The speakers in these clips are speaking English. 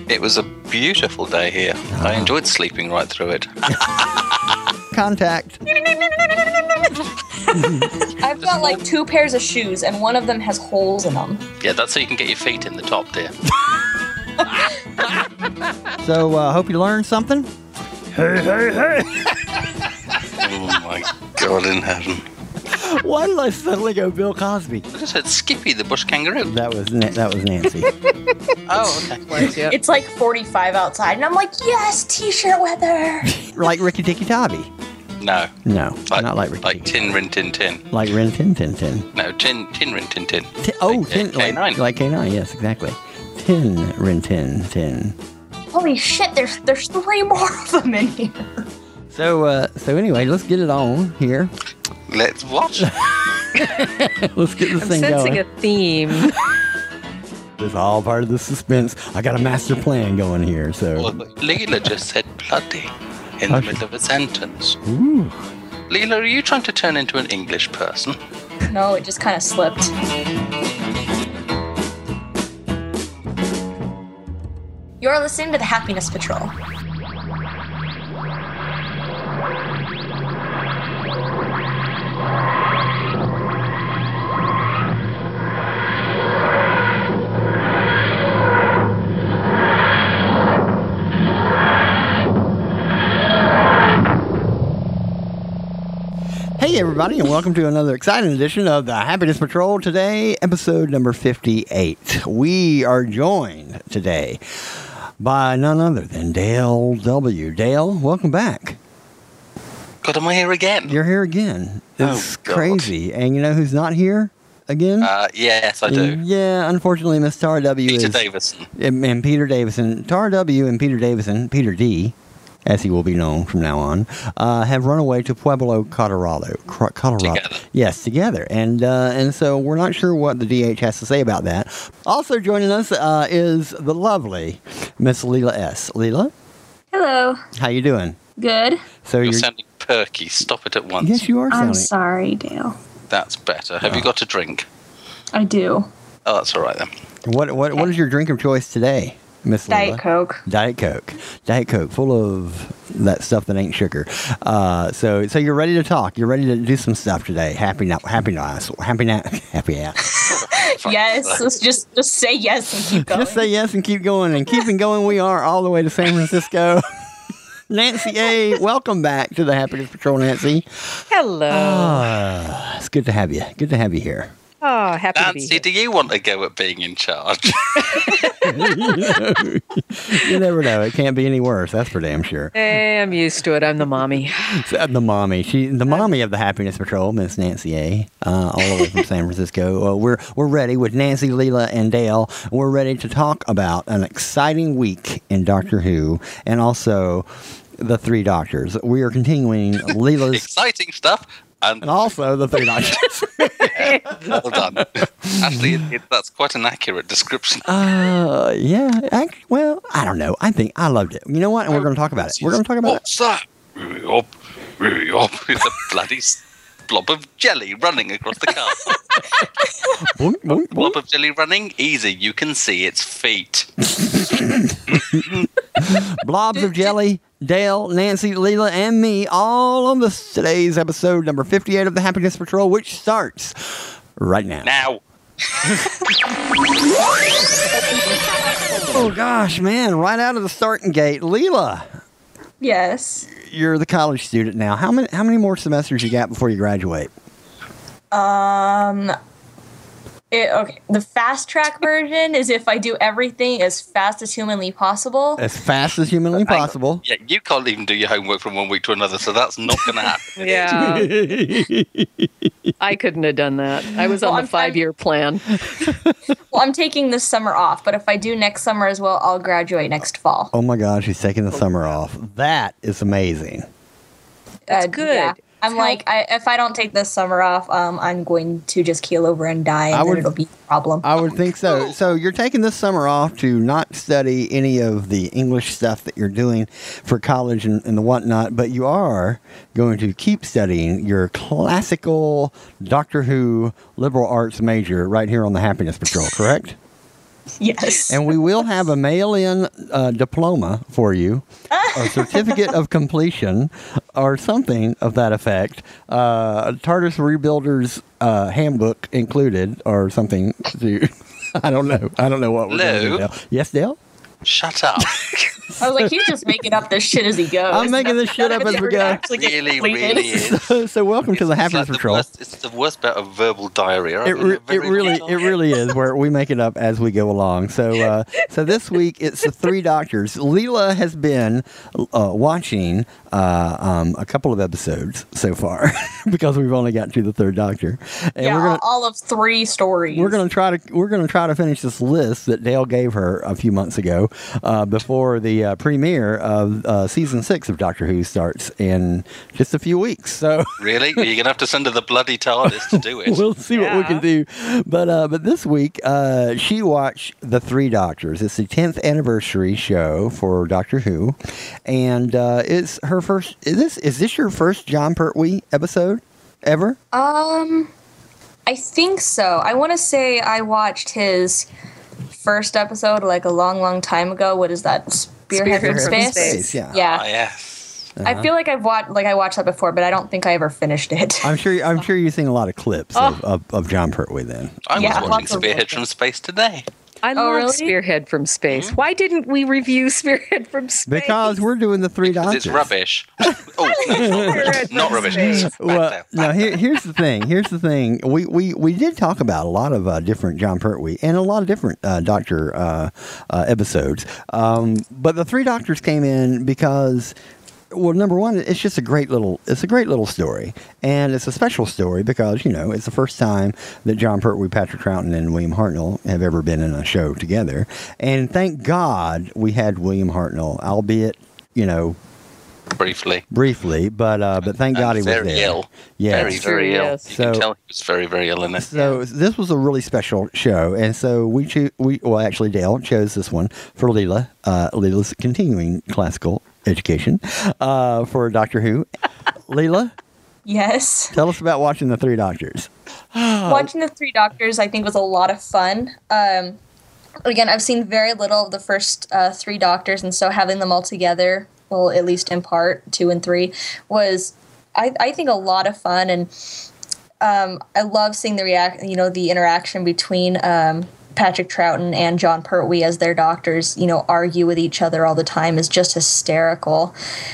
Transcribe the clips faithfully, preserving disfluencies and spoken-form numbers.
It was a beautiful day here. Oh. I enjoyed sleeping right through it. Contact. I've got like two pairs of shoes, and one of them has holes in them. Yeah, that's so you can get your feet in the top, dear. So, I uh, hope you learned something. Hey, hey, hey. Oh, my God in heaven. Why did I suddenly go Bill Cosby? I just said Skippy the bush kangaroo. That was Na- that was Nancy. Oh, okay. It's like forty-five outside, and I'm like, yes, t-shirt weather. Like Ricky Tikki Tavi. No. No, like, not like Ricky. Like Tin Rin Tin Tin. Like Rin Tin Tin Tin. No, Tin Tin Rin Tin Tin. Tin oh, like, Tin. K nine. Like, like K nine, yes, exactly. Tin Rin Tin Tin. Holy shit, there's there's three more of them in here. So, uh, so anyway, let's get it on here. Let's watch. Let's get this I'm thing sensing going. a theme. It's all part of the suspense. I got a master plan going here, so. Well, Leela just said bloody in the middle of a sentence. Ooh. Leela, are you trying to turn into an English person? No, it just kind of slipped. You're listening to the Happiness Patrol. Hey everybody, and welcome to another exciting edition of the Happiness Patrol. Today, episode number fifty-eight. We are joined today by none other than Dale W. Dale, welcome back. God, am I here again? You're here again. It's oh, God. crazy. And you know who's not here again? Uh, yes, I do. Yeah, unfortunately, Miss Tara W. Peter is, Davison. And, and Peter Davison. Tara W. and Peter Davison, Peter D., as he will be known from now on, uh, have run away to Pueblo, Colorado. Colorado. Together. Yes, together. And uh, and so we're not sure what the D H has to say about that. Also joining us uh, is the lovely Miss Leela S. Leela? Hello. How you doing? Good. So You're, you're sounding perky. Stop it at once. Yes, you are sounding. I'm sorry, Dale. That's better. Have Oh. you got a drink? I do. Oh, that's all right then. What what what is your drink of choice today, Miss Leela? Diet Coke. Diet Coke. Diet Coke, full of that stuff that ain't sugar. Uh, so so you're ready to talk. You're ready to do some stuff today. Happy now. Happy nice. Happy now. Happy yeah. Yes. Let's just just say yes and keep going. Just say yes and keep going. And keeping going, we are all the way to San Francisco. Nancy A., welcome back to the Happiness Patrol, Nancy. Hello. Uh, it's good to have you. Good to have you here. Oh, happy to be Nancy, here. do you want to go at being in charge? you, know, you never know. It can't be any worse. That's for damn sure. Hey, I'm used to it. I'm the mommy. The mommy, she, the mommy of the Happiness Patrol, Miss Nancy A., uh, all the way from San Francisco. Uh, we're we're ready with Nancy, Leela, and Dale. We're ready to talk about an exciting week in Doctor Who, and also the Three Doctors. We are continuing Leela's Exciting stuff. And, and also the Three Doctors. yeah, well done. Actually, it, it, that's quite an accurate description. Uh, yeah. Act, well, I don't know. I think I loved it. You know what? And we're going to talk about it. We're going to talk about What's that? Up, up. It's a bloody blob of jelly running across the castle. it. Boink, boink, Blob boink. of jelly running? Easy. You can see its feet. Blobs of jelly. Dale, Nancy, Leela, and me all on this today's episode number fifty-eight of the Happiness Patrol, which starts right now. Now. Oh gosh, man! Right out of the starting gate, Leela, Yes. you're the college student now. How many how many more semesters you got before you graduate? Um. It, okay. The fast track version is if I do everything as fast as humanly possible. As fast as humanly Hang on. possible. Yeah, you can't even do your homework from one week to another, so that's not going to happen. Yeah, I couldn't have done that. I was Well, on I'm- the five-year plan. Well, I'm taking this summer off, but if I do next summer as well, I'll graduate next fall. Oh my gosh, he's taking the summer off. That is amazing. That's good. Yeah. I'm It's like, I, if I don't take this summer off, um, I'm going to just keel over and die, and I then would- it'll be a problem. I would think so. So you're taking this summer off to not study any of the English stuff that you're doing for college and, and the whatnot, but you are going to keep studying your classical Doctor Who liberal arts major right here on the Happiness Patrol, correct? Yes. And we will have a mail-in uh, diploma for you, a certificate of completion, or something of that effect. Uh, TARDIS Rebuilders uh, handbook included, or something. To, I don't know. I don't know what we're going to do. Dale. Yes, Dale? Shut up. I was like, he's just making up this shit as he goes. I'm making None- this shit none up of as it's we ever go. actually get Really, completed. really is. So, so welcome to the It's Happiness like the Patrol. worst- it's the worst bit of verbal diarrhea. I've It, been re- a it very really long it time. really is where we make it up as we go along. So uh, so this week it's the Three Doctors. Leela has been uh, watching uh, um, a couple of episodes so far because we've only got to the Third Doctor, and Yeah, we're gonna all of three stories. we're gonna try to we're gonna try to finish this list that Dale gave her a few months ago uh, before the uh, premiere of uh, season six of Doctor Who starts in just a few weeks. So. Really? You're going to have to send her the bloody TARDIS to do it. We'll see what we Yeah. can do. But uh, but this week, uh, she watched The Three Doctors. It's the tenth anniversary show for Doctor Who, and uh, it's her first. Is this is this your first John Pertwee episode ever? Um, I think so. I want to say I watched his first episode like a long, long time ago. What is that? Spearhead, Spearhead from from Space. Space. Yeah. Yeah. Ah, yes. I feel like I've watched like I watched that before, but I don't think I ever finished it. I'm sure. I'm sure you've seen a lot of clips of, Oh. of, of John Pertwee. Then I Yeah, was watching lots of Spearhead those. from Space today. I Oh, love really? Spearhead from Space. Why didn't we review Spearhead from Space? because we're doing the Three Because Doctors. it's rubbish. Oh, no, Spearhead not from rubbish. Space. Back Well, there, now back here, there. here's the thing. Here's the thing. We, we, we did talk about a lot of uh, different John Pertwee and a lot of different uh, Doctor uh, uh, episodes. Um, but the Three Doctors came in because, well, number one, it's just a great little. It's a great little story, and it's a special story because you know it's the first time that John Pertwee, Patrick Troughton, and William Hartnell have ever been in a show together. And thank God we had William Hartnell, albeit you know. Briefly. Briefly, but uh, but thank And God he was very there. ill. Yes. Very, very True, ill. yes. You So- can tell he was very, very ill in it. So this was a really special show, and so we cho- we well actually Dale chose this one for Leela. Uh, Leela's continuing classical education uh, for Doctor Who. Leela, Yes. tell us about watching the Three Doctors. Watching the Three Doctors, I think, was a lot of fun. Um, again, I've seen very little of the first uh, three Doctors, and so having them all together, well, at least in part, two and three, was, I, I think, a lot of fun. And um, I love seeing the react, you know, the interaction between um, Patrick Troughton and John Pertwee as their doctors, you know, argue with each other all the time is just hysterical.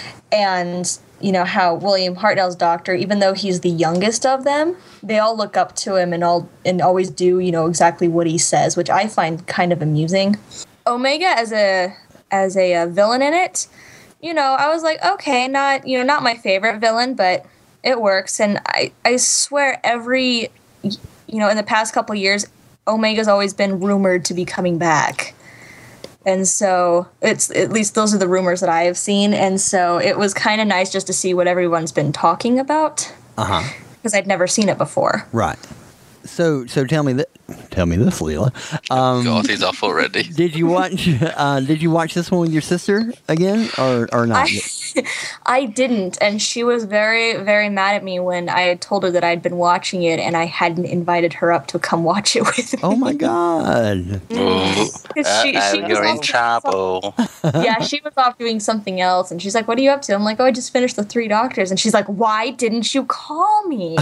And you know, how William Hartnell's doctor, even though he's the youngest of them, they all look up to him and all and always do, you know, exactly what he says, which I find kind of amusing. Omega as a as a, uh villain in it, you know, I was like, okay, not, you know, not my favorite villain, but it works. And I, I swear every, you know, in the past couple years, Omega's always been rumored to be coming back. And so it's at least those are the rumors that I have seen. And so it was kind of nice just to see what everyone's been talking about Uh huh. because I'd never seen it before. Right. So so tell me that. Tell me this, Leela. Um, God, he's off already. did you watch? Uh, did you watch this one with your sister again, or or not? I, I didn't, and she was very, very mad at me when I had told her that I'd been watching it and I hadn't invited her up to come watch it with me. Oh my God. Ooh. Because she- Uh-oh, she was you're in also- trouble. Yeah, she was off doing something else, and she's like, "What are you up to?" I'm like, "Oh, I just finished the Three Doctors," and she's like, "Why didn't you call me?"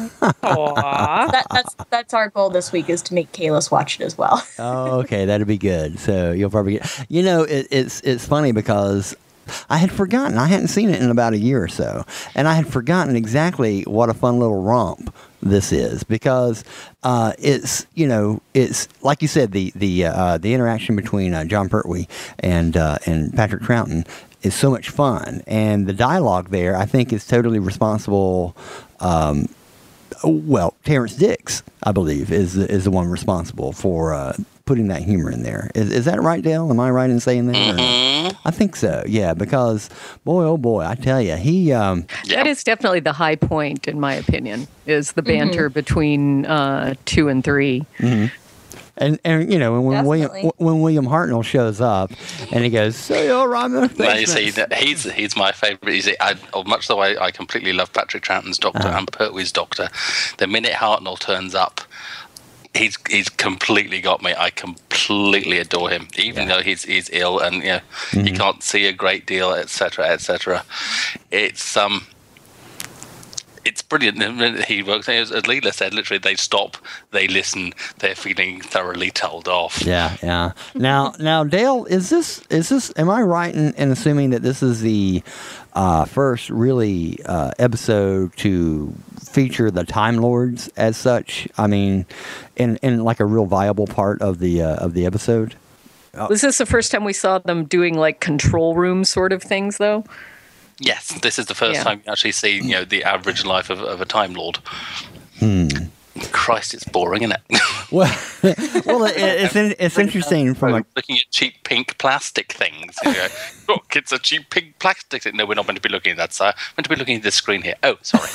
Aw. that, that's that's our goal this week is to make Kalis watch it as well. Oh, okay, that'd be good. So you'll probably get. You know, it, it's it's funny because I had forgotten. I hadn't seen it in about a year or so, and I had forgotten exactly what a fun little romp this is because uh, it's you know it's like you said the the uh, the interaction between uh, John Pertwee and uh, and Patrick Troughton is so much fun, and the dialogue there I think is totally responsible. Um, Well, Terrence Dix, I believe, is is the one responsible for uh, putting that humor in there. Is, is that right, Dale? Am I right in saying that? Or- Mhm. I think so. Yeah, because boy, oh boy, I tell you, he. Um, Yeah. That is definitely the high point, in my opinion, is the banter between uh, two and three. and and you know when William Definitely. when William Hartnell shows up and he goes, "So you're right, man." No, you see, that he's he's my favourite. You see, I, oh, much the way I completely love Patrick Troughton's Doctor Uh-huh. and Pertwee's Doctor. The minute Hartnell turns up, he's he's completely got me. I completely adore him, even Yeah. though he's he's ill and you know Mm-hmm. he can't see a great deal, et cetera, et cetera. It's um. It's brilliant. The minute he works, as as Leela said, literally they stop, they listen, they're feeling thoroughly told off. Yeah, yeah. Now, now, Dale, is this is this? Am I right in, in assuming that this is the uh, first really uh, episode to feature the Time Lords as such? I mean, in in like a real viable part of the uh, of the episode. Was this the first time we saw them doing like control room sort of things, though? Yes, this is the first Yeah. time you actually see you know the average life of, of a Time Lord. Hmm. Christ, it's boring, isn't it? Well, well, it, it's in, it's interesting from a looking at cheap pink plastic things. You know, look, it's a cheap pink plastic thing. No, we're not meant to be looking at that, sir. We're meant to be looking at this screen here. Oh, sorry.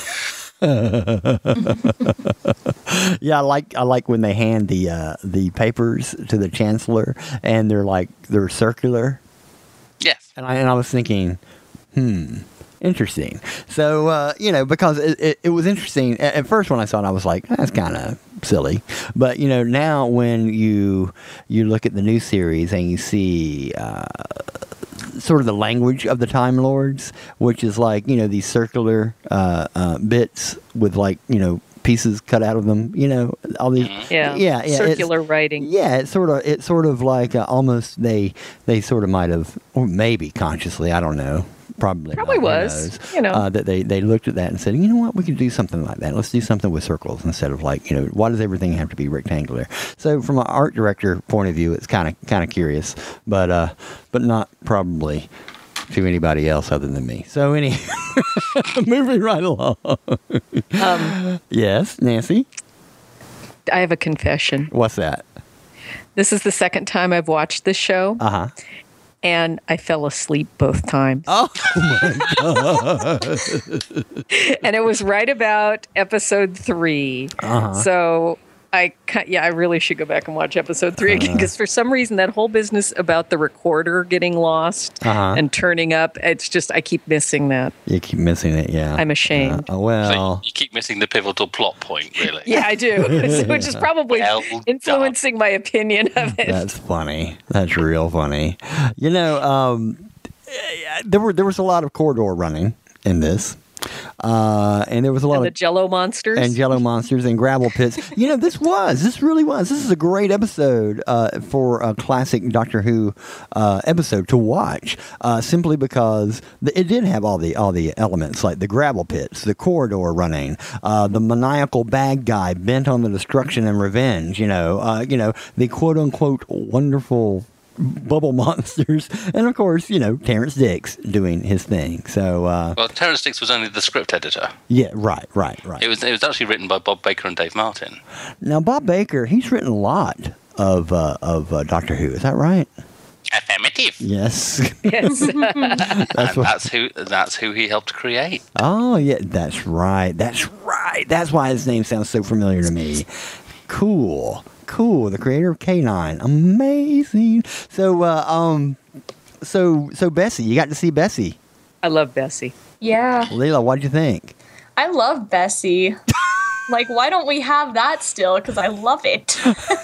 Yeah, I like I like when they hand the uh, the papers to the chancellor and they're like they're circular. Yes. And I and I was thinking, hmm, interesting. So uh, you know, because it, it, it was interesting at, at first when I saw it, I was like, that's kind of silly. But you know, now when you you look at the new series and you see uh, sort of the language of the Time Lords, which is like you know these circular uh, uh, bits with like you know pieces cut out of them, you know, all these. Yeah. Yeah, yeah, Circular it's- writing. Yeah, it's sort of it's sort of like uh, almost they they sort of might have, or maybe consciously, I don't know. Probably, Probably not, who was, knows, you know. uh, that they, they looked at that and said, you know what, we could do something like that. Let's do something with circles instead of like, you know, why does everything have to be rectangular? So from an art director point of view, it's kind of kind of curious, but uh, but not probably to anybody else other than me. So any moving right along. Um, Yes, Nancy, I have a confession. what's that? This is the second time I've watched this show, Uh huh. and I fell asleep both times. Oh And it was right about episode three. Uh-huh. So I, ki- yeah, I really should go back and watch episode three again because for some reason that whole business about the recorder getting lost Uh-huh. and turning up, it's just I keep missing that. You keep missing it, yeah. I'm ashamed. Uh, So well, you keep missing the pivotal plot point, really. Yeah, I do, which is probably Well done. influencing my opinion of it. that's funny. That's real funny. You know, um, there were there was a lot of corridor running in this, uh, and there was a lot And the of Jello monsters. and Jello monsters and gravel pits. You know, this was this really was. This is a great episode uh, for a classic Doctor Who uh, episode to watch, uh, simply because the, it did have all the all the elements like the gravel pits, the corridor running, uh, the maniacal bad guy bent on the destruction and revenge. You know, uh, you know the quote unquote wonderful bubble monsters, and of course, you know Terrence Dix doing his thing. So uh, Well, Terrence Dix was only the script editor. yeah, right, right, right. It was it was actually written by Bob Baker and Dave Martin. Now, Bob Baker, he's written a lot of uh, of uh, Doctor Who. Is that right? Affirmative. Yes. Yes. That's and what, that's who that's who he helped create. oh, yeah. That's right. That's right. That's why his name sounds so familiar to me. Cool. Cool. The creator of K nine. Amazing. So, uh, um, so, so Bessie, you got to see Bessie. I love Bessie. Yeah, Leela, what'd you think? I love Bessie. Like, why don't we have that still? Because I love it.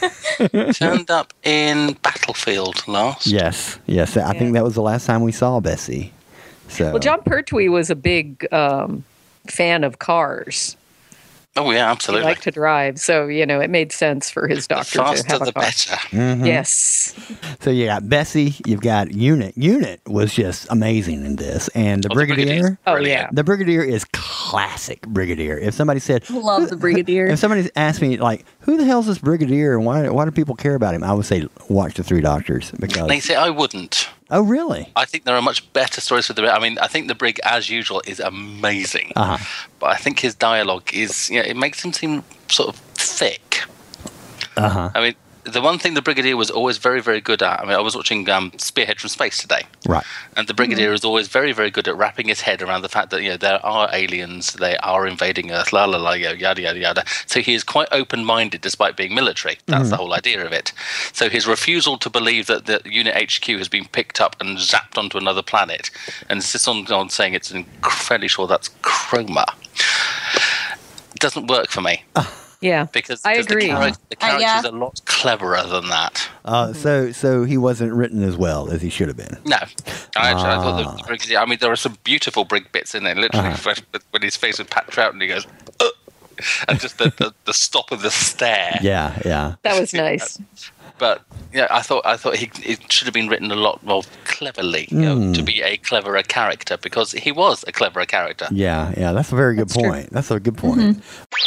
Turned up in Battlefield last. Yes. Yes. I think that was the last time we saw Bessie. So. Well, John Pertwee was a big um, fan of cars. Oh yeah, He absolutely. liked to drive, so you know it made sense for his the doctor to faster have a the car. better. Mhm. Yes. So you got Bessie, you've got Unit. Unit was just amazing in this, and the Oh, the Brigadier. Brigadier's Oh, brilliant. yeah. The Brigadier is classic Brigadier. If somebody said, Love the Brigadier. if somebody asked me like, who the hell's this Brigadier and why why do people care about him? I would say watch the Three Doctors because. They say I wouldn't. Oh really? I think there are much better stories for the. I mean, I think the Brig, as usual, is amazing. Uh-huh. But I think his dialogue is, you know, it makes him seem sort of thick. Uh huh. I mean, the one thing the Brigadier was always very, very good at. I mean, I was watching um, Spearhead from Space today, Right. and the Brigadier is always very, very good at wrapping his head around the fact that you know there are aliens, they are invading Earth, la la la, you know, yada yada yada. So he is quite open-minded despite being military. That's the whole idea of it. So his refusal to believe that the Unit H Q has been picked up and zapped onto another planet, and insists on, on saying it's fairly sure that's chroma, doesn't work for me. Yeah, Because, I because agree. the, charac- the Uh, character's yeah. a lot cleverer than that. Uh, so so he wasn't written as well as he should have been. No, I, actually, I thought Ah. the, the Brigadier. I mean, there are some beautiful brig bits in there. Literally, Uh-huh. when, when he's faced with Pat Troughton, he goes, "Ugh," and just the, the, the stop of the stare. Yeah, yeah. That was nice. But yeah, I thought I thought he it should have been written a lot more cleverly, you know, to be a cleverer character, because he was a cleverer character. Yeah, yeah, that's a very good That's true. point. That's a good point.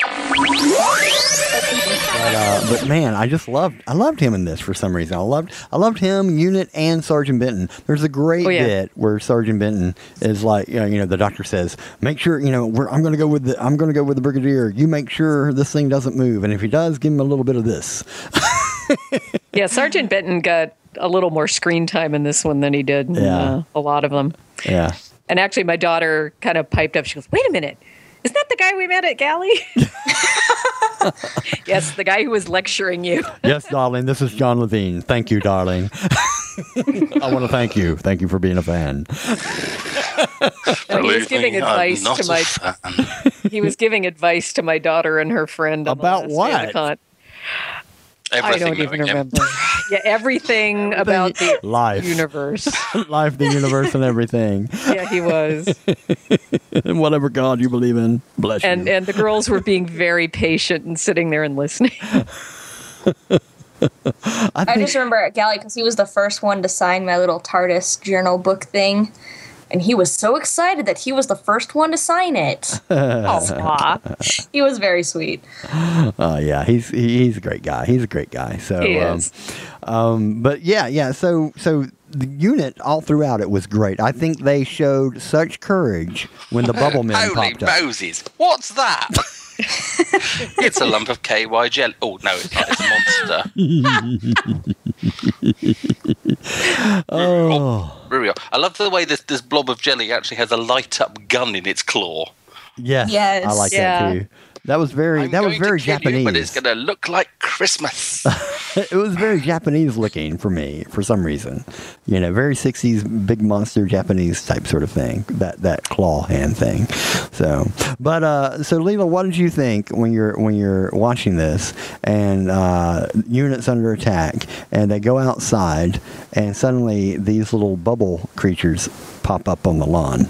But, uh, but man, I just loved I loved him in this for some reason. I loved I loved him, Unit, and Sergeant Benton. There's a great Oh, yeah. bit where Sergeant Benton is like, you know, you know, the doctor says, "Make sure, you know, we're, I'm going to go with the I'm going to go with the Brigadier. You make sure this thing doesn't move, and if he does, give him a little bit of this." Yeah, Sergeant Benton got a little more screen time in this one than he did in Yeah. uh, a lot of them. Yeah. And actually, my daughter kind of piped up. She goes, "Wait a minute. Isn't that the guy we met at Galley?" Yes, the guy who was lecturing you. Yes, darling. This is John Levine. Thank you, darling. I want to thank you. Thank you for being a fan. No, he was Believe giving me, I'm advice not to a my fan. he was giving advice to my daughter and her friend on the About last day of what? the con. I Everything don't even knowing him. remember. Yeah, everything about the Life. universe. Life, the universe, and everything. Yeah, he was. And whatever God you believe in, bless And you. and the girls were being very patient and sitting there and listening. I I think, just remember at Galley because he was the first one to sign my little TARDIS journal book thing. And he was so excited that he was the first one to sign it. Aw. He was very sweet. oh yeah, he's he, he's a great guy. He's a great guy. So, He um, is. um, but yeah, yeah. So, so the unit all throughout it was great. I think they showed such courage when the bubble men Holy popped up. Moses! What's that? It's a lump of K Y jelly. Oh no, it's not. It's a monster. Oh, Ruriel. I love the way this this blob of jelly actually has a light up gun in its claw. yes, Yes. I like Yeah. that too. That was very I'm that was going to very kill Japanese. you, but it's going to look like Christmas. It was very Japanese looking for me for some reason. You know, very sixties big monster Japanese type sort of thing. That that claw hand thing. So, but uh, so Leela, what did you think when you're when you're watching this and uh, units under attack and they go outside and suddenly these little bubble creatures pop up on the lawn?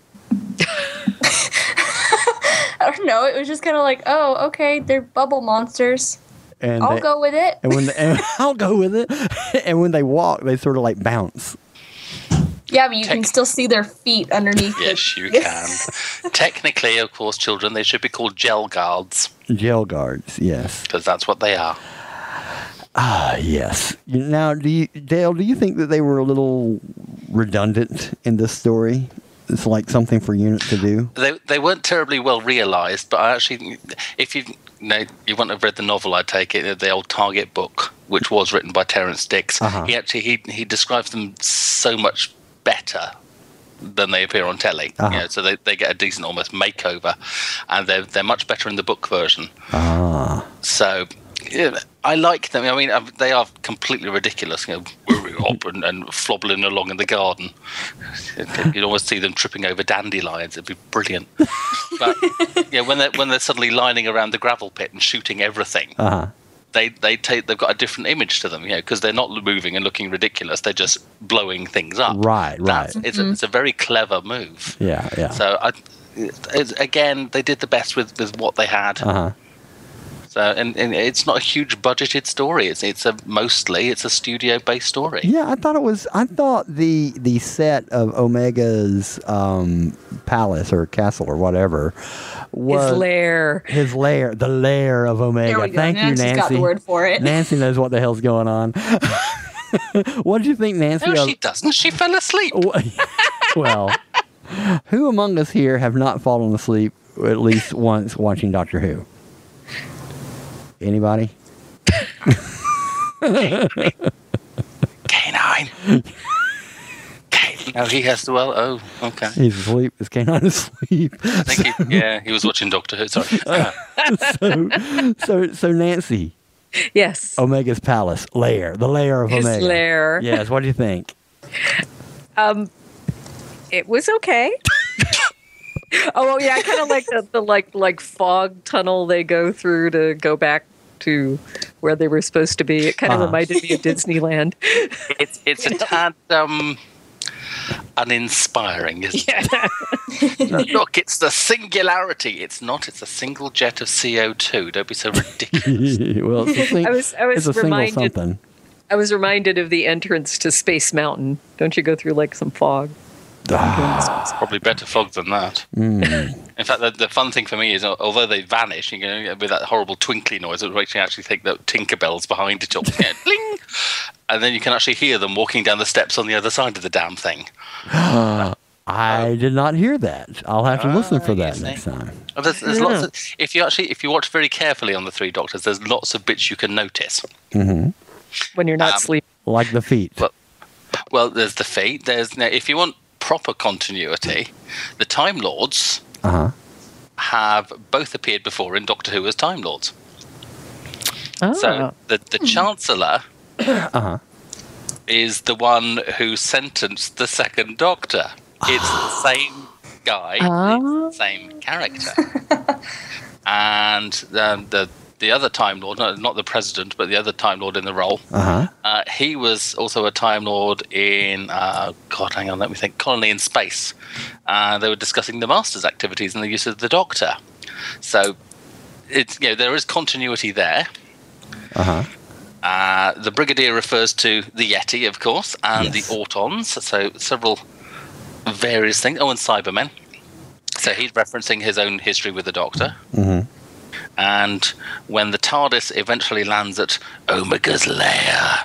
I don't know. It was just kind of like, oh, okay, they're bubble monsters. And I'll they, go with it. And when they, and I'll go with it. And when they walk, they sort of like bounce. Yeah, but you can Tech- still see their feet underneath. Yes, the- you can. Technically, of course, children, they should be called gel guards, Jail guards, yes. because that's what they are. Ah, yes. Now, do you, Dale, do you think that they were a little redundant in this story? It's like something for Unit to do? They they weren't terribly well realised, but I actually, if you, you know, you wouldn't have read the novel, I take it, the old Target book, which was written by Terence Dicks. Uh-huh. He actually he he describes them so much better than they appear on telly. Uh-huh. You know, so they, they get a decent almost makeover, and they're they're much better in the book version. Ah. So yeah, I like them. I mean, uh, they are completely ridiculous. You know, whirring up and, and flobbling along in the garden. You'd always see them tripping over dandelions. It'd be brilliant. But yeah, when they're when they're suddenly lining around the gravel pit and shooting everything, Uh-huh. they they take they've got a different image to them. You know, because they're not moving and looking ridiculous. They're just blowing things up. Right, right. That's, it's, a, it's a very clever move. Yeah, yeah. So I, it's, again, they did the best with, with what they had. Uh-huh. So, and, and it's not a huge budgeted story. It's it's a mostly it's a studio based story. Yeah, I thought it was. I thought the the set of Omega's um, palace or castle or whatever was His lair. His lair, the lair of Omega. There we go. Thank you, Nancy's Nancy. got the word for it. Nancy knows what the hell's going on. What did you think, Nancy? No, of- she doesn't. She fell asleep. well, who among us here have not fallen asleep at least once watching Doctor Who? Anybody? K nine. K. No, he has to. Well, oh, okay. He's asleep. Is K nine asleep? I think he, yeah, he was watching Doctor Who. Sorry. Uh, so, so, so Nancy, Yes. Omega's palace lair, the lair of His Omega. lair. Yes. What do you think? Um, it was okay. Oh yeah, I kind of like the, the like like fog tunnel they go through to go back to where they were supposed to be. It kind of Uh-huh. reminded me of Disneyland. It's it's a tad um, uninspiring, isn't it? Look, it's the singularity. It's not. It's a single jet of C O two. Don't be so ridiculous. well, it's a, sing- I was I was it's a single reminded something. I was reminded of the entrance to Space Mountain. Don't you go through like some fog? It's probably better fog than that. Mm. In fact, the, the fun thing for me is, al- although they vanish, you know, with that horrible twinkly noise, it makes you actually think that Tinkerbell's behind it all. You know, bling! And then you can actually hear them walking down the steps on the other side of the damn thing. I did not hear that. I'll have to listen for Ah, that you next see. time. And There's, there's lots of, if you actually if you watch very carefully on the Three Doctors, there's lots of bits you can notice. Hmm When you're not Um, sleeping. Like the feet. Well, Well, there's the feet. There's now, if you want proper continuity, the Time Lords Uh huh. have both appeared before in Doctor Who as Time Lords. Oh. So the the Chancellor Uh huh. is the one who sentenced the Second Doctor. It's the same guy, Ah. it's the same character, and um, the the other Time Lord, no, not the President, but the other Time Lord in the role. Uh huh. Uh, he was also a Time Lord in, uh, God, hang on, let me think, Colony in Space. Uh, they were discussing the Master's activities and the use of the Doctor. So, it's you know there is continuity there. Uh huh. Uh, the Brigadier refers to the Yeti, of course, and Yes. the Autons. So several various things. Oh, and Cybermen. So he's referencing his own history with the Doctor. Hmm And when the TARDIS eventually lands at Omega's lair,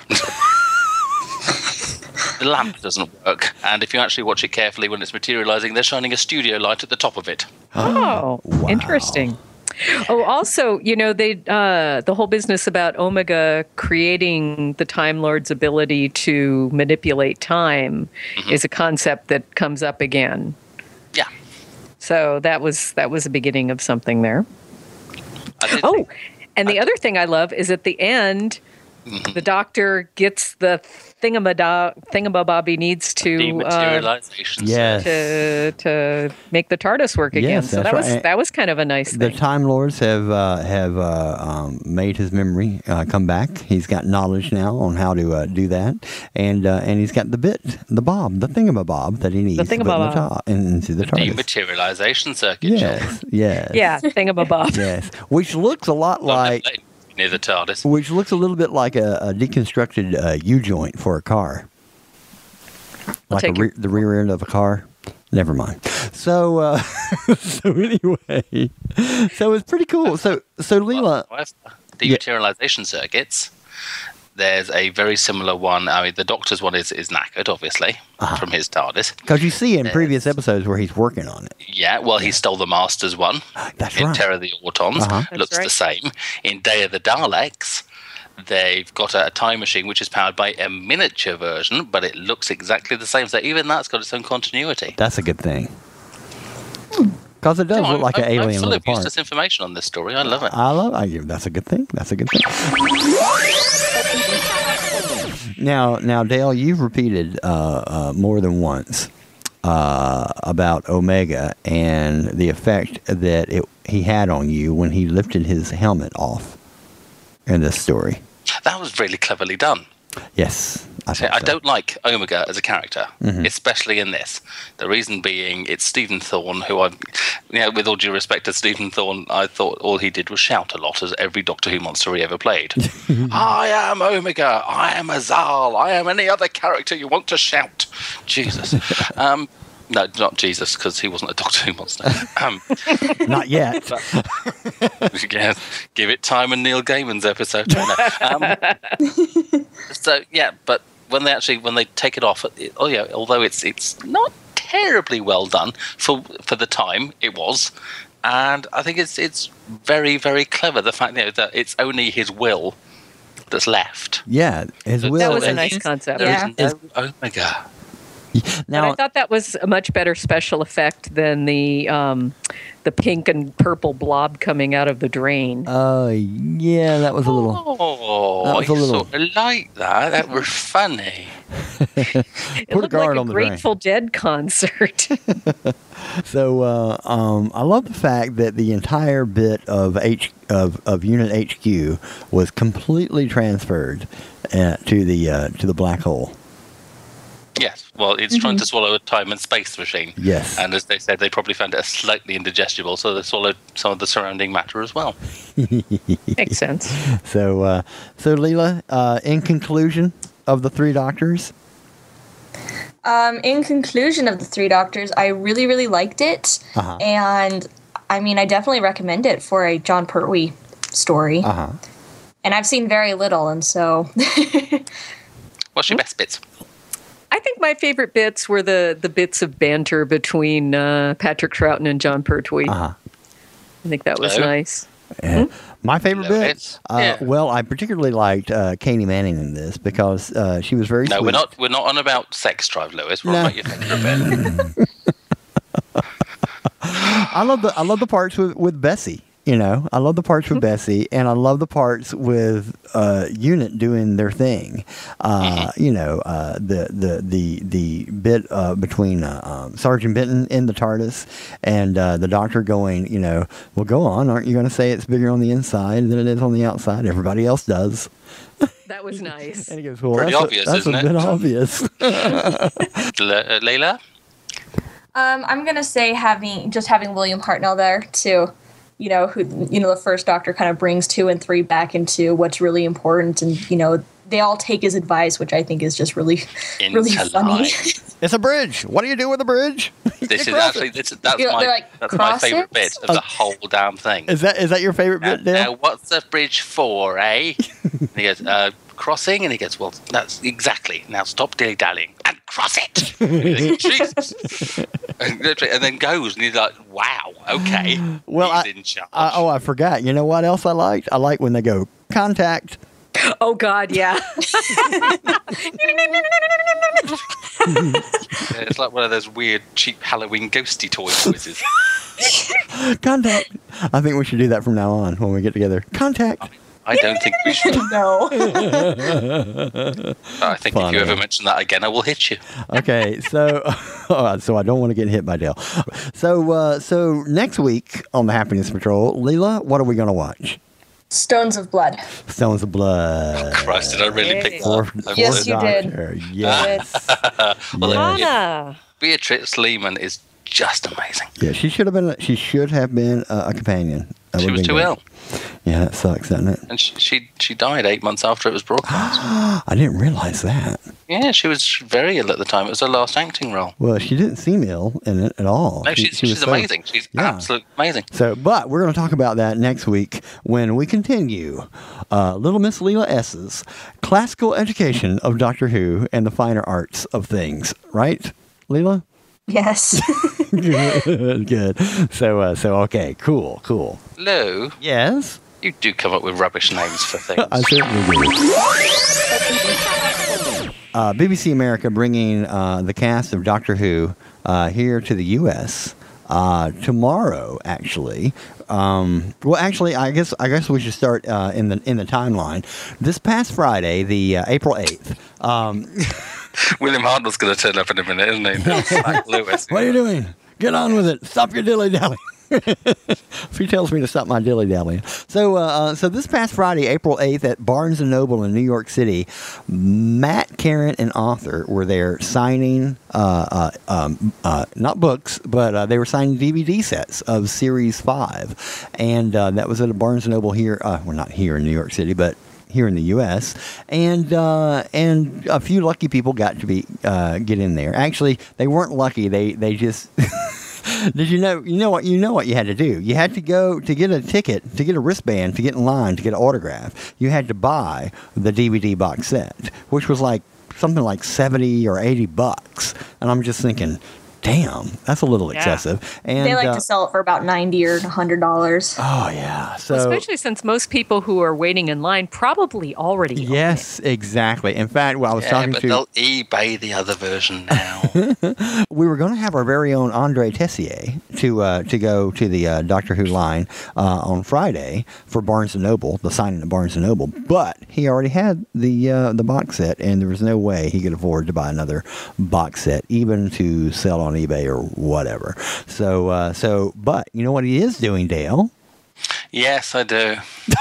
the lamp doesn't work. And if you actually watch it carefully when it's materializing, they're shining a studio light at the top of it. Oh, Wow. interesting. Oh, also, you know, they uh, the whole business about Omega creating the Time Lord's ability to manipulate time is a concept that comes up again. Yeah. So that was that was the beginning of something there. I did Oh, think- and the other thing I love is at the end, the Doctor gets the thingamada- thingamabob he needs to uh, dematerialization. Yes. to to make the TARDIS work again. Yes, so that's that was right. that was kind of a nice The thing. Time Lords have uh, have uh, um, made his memory uh, come back. He's got knowledge now on how to uh, do that, and uh, and he's got the bit, the bob, the thingamabob that he needs to put in the thingamabob. top into the TARDIS. Dematerialization circuit. children. Yes, yes, Yeah, thingamabob. yes. Which looks a lot Not like, let- near the TARDIS. which looks a little bit like a, a deconstructed uh, U joint for a car, like a take re- your- the rear end of a car. Never mind. So, uh, so anyway, so it's pretty cool. So, so Leela, Well, dematerialization circuits. There's a very similar one. I mean, the Doctor's one is, is knackered, obviously, Uh-huh. from his TARDIS. because you see in previous episodes where he's working on it. Yeah, well, he stole the Master's one That's in right. Terror of the Autons. Uh-huh. That's Looks the right. same. In Day of the Daleks, they've got a, a time machine which is powered by a miniature version, but it looks exactly the same. So even that's got its own continuity. That's a good thing. Because it does No, look like I'm, an I'm alien full little of part. useless information on this story. I love it. I love. I give. That's a good thing. That's a good thing. Now, now, Dale, you've repeated uh, uh, more than once uh, about Omega and the effect that it, he had on you when he lifted his helmet off in this story. That was really cleverly done. Yes, I, See, thought I so. don't like Omega as a character, Mhm. especially in this. The reason being, it's Stephen Thorne, who I, you know, with all due respect to Stephen Thorne, I thought all he did was shout a lot, as every Doctor Who monster he ever played. I am Omega. I am Azal. I am any other character you want to shout. Jesus. Um, no, not Jesus, because he wasn't a Doctor Who monster. Um, Not yet. yeah, give it time and Neil Gaiman's episode. No, um, so yeah, but when they actually when they take it off, it, oh yeah, although it's it's not terribly well done for for the time it was, and I think it's it's very very clever. The fact you know, that it's only his will that's left. Yeah, his That will. That was a is- nice concept. There Yeah. is no Omega. But Now, I thought that was a much better special effect than the um, the pink and purple blob coming out of the drain. uh, yeah, that was a little. Oh, That was I a little- sort of like that. That was funny. It Put a looked guard like a on the drain. Grateful Dead concert. So uh, um, I love the fact that the entire bit of H of, of Unit H Q was completely transferred uh, to the uh, to the black hole. Yes, well, it's trying to swallow a time and space machine. Yes. And as they said, they probably found it slightly indigestible, so they swallowed some of the surrounding matter as well. Makes sense. So uh, so Leela, uh, in conclusion of the Three Doctors. Um, in conclusion of the Three Doctors, I really, really liked it. Uh-huh. And, I mean, I definitely recommend it for a John Pertwee story. Uh-huh. And I've seen very little, and so... What's your best bits? I think my favorite bits were the, the bits of banter between uh, Patrick Troughton and John Pertwee. Uh-huh. I think that was Hello? nice. Yeah. My favorite Hello, bit, Ed. uh, Yeah. well, I particularly liked uh, Katie Manning in this because uh, she was very No, sweet. we're not. We're not on about sex drive, Lewis. We're No. on about your favorite bit. I love the I love the parts with, with Bessie. You know, I love the parts with Bessie, and I love the parts with uh, Unit doing their thing. Uh, you know, uh, the the the the bit uh, between uh, um, Sergeant Benton in the TARDIS and uh, the Doctor going, you know, well, go on, aren't you going to say it's bigger on the inside than it is on the outside? Everybody else does. That was nice. And he goes, well, Pretty that's obvious, a, that's isn't a it? bit obvious. Le- uh, Layla? Um, I'm gonna say having just having William Hartnell there to, you know, who you know the first Doctor kind of brings two and three back into what's really important, and you know they all take his advice, which I think is just really, really Into funny. line. It's a bridge. What do you do with a bridge? You This is cross actually it. this, that's They're my like, that's my cross favourite it? bit of the whole damn thing. Is that is that your favorite Now, bit, Dale? now, what's the bridge for, eh? And he goes, uh, crossing, and he goes, well, that's exactly. Now stop dilly dallying and cross it. And he goes, Jesus. And, literally- and then goes, and he's like, wow, okay, Well, he's I- in charge. Uh, oh, I forgot. You know what else I liked? I like when they go contact. Oh, God, yeah. Yeah, it's like one of those weird, cheap Halloween ghosty toy noises. Contact. I think we should do that from now on when we get together. Contact. I don't think we should. No. I think Funny. if you ever mention that again, I will hit you. Okay, so oh, so I don't want to get hit by Dale. So uh, so next week on the Happiness Patrol, Leela, what are we going to watch? Stones of Blood. Stones of Blood. Christ, did I really pick that? Fourth- I Yes, was- you did. Doctor. Yes. Well, Yes. yeah, Anna. Beatrix Lehman is just amazing. Yeah, she should have been. She should have been a, a companion. That She would've was been too great. ill, Yeah, that sucks, doesn't it? and she, she she died eight months after it was broadcast. I didn't realize that. Yeah, she was very ill at the time. It was her last acting role. Well, she didn't seem ill in it at all. No, She- she's, she was she's so- amazing. She's Yeah. absolutely amazing. So, but we're going to talk about that next week when we continue uh, Little Miss Leela S's classical education of Doctor Who and the finer arts of things. Right, Leela? Yes. Good, good. So, uh, so okay, cool, cool. Lou, Yes, you do come up with rubbish names for things. I certainly do. Uh, B B C America bringing uh, the cast of Doctor Who uh, here to the U S Uh, tomorrow, actually. Um, well, actually, I guess I guess we should start uh, in the in the timeline. This past Friday, the uh, April eighth. Um, William Hartnell's going to turn up in a minute, isn't he? Like Lewis. what are you doing? Get on with it. Stop your dilly dally. He tells me to stop my dilly dallying. So, uh, so this past Friday, April eighth, at Barnes and Noble in New York City, Matt, Karen, and Arthur were there signing uh, uh, um, uh, not books, but uh, they were signing D V D sets of Series Five, and uh, that was at a Barnes and Noble here. Uh, well, not here in New York City, but here in the U S and uh, and a few lucky people got to be uh, get in there. Actually, they weren't lucky. They they just did you know you know what you know what you had to do? You had to go to get a ticket, to get a wristband, to get in line, to get an autograph. You had to buy the D V D box set, which was like something like seventy or eighty bucks. And I'm just thinking, damn, that's a little Yeah. excessive. And They like uh, to sell it for about ninety or a hundred dollars. oh yeah, so Especially since most people who are waiting in line probably already own it. yes, exactly. In fact, well, I was Yeah, talking but to. they'll eBay the other version now. We were going to have our very own Andre Tessier to uh, to go to the uh, Doctor Who line uh, on Friday for Barnes and Noble, the signing of Barnes and Noble, but he already had the uh, the box set, and there was no way he could afford to buy another box set, even to sell on eBay or whatever. So, uh, so, but you know what he is doing, Dale? Yes, I do.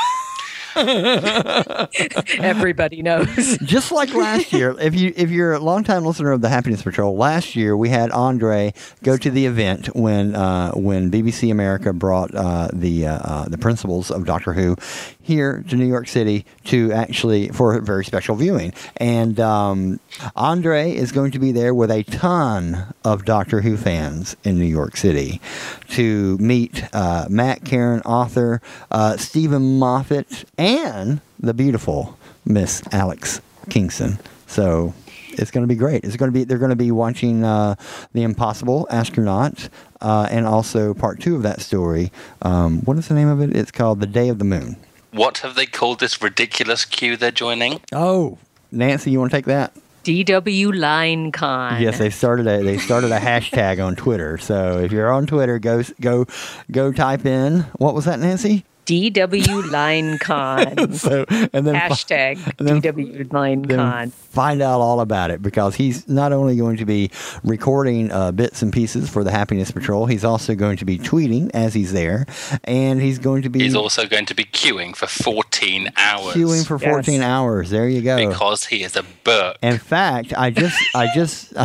Everybody knows. Just like last year, if you if you're a longtime listener of the Happiness Patrol, last year we had Andre go to the event when uh, when B B C America brought uh, the uh, uh, the principals of Doctor Who here to New York City to actually for a very special viewing, and um, Andre is going to be there with a ton of Doctor Who fans in New York City to meet uh, Matt Karen, author, uh, Stephen Moffat, and the beautiful Miss Alex Kingston. So it's going to be great. It's going to be they're going to be watching uh, The Impossible Astronaut, uh, and also part two of that story. Um, what is the name of it? It's called The Day of the Moon. What have they called this ridiculous queue they're joining? Oh, Nancy, you want to take that? D W LineCon. Yes, they started a they started a hashtag on Twitter. So if you're on Twitter, go go go type in what was that, Nancy? D W LineCon. So and then hashtag and then, D W LineCon. Find out all about it, because he's not only going to be recording uh, bits and pieces for the Happiness Patrol, he's also going to be tweeting as he's there, and he's going to be he's also going to be queuing for fourteen hours. Queuing for fourteen yes. hours. There you go. Because he is a Burke. In fact, I just I just.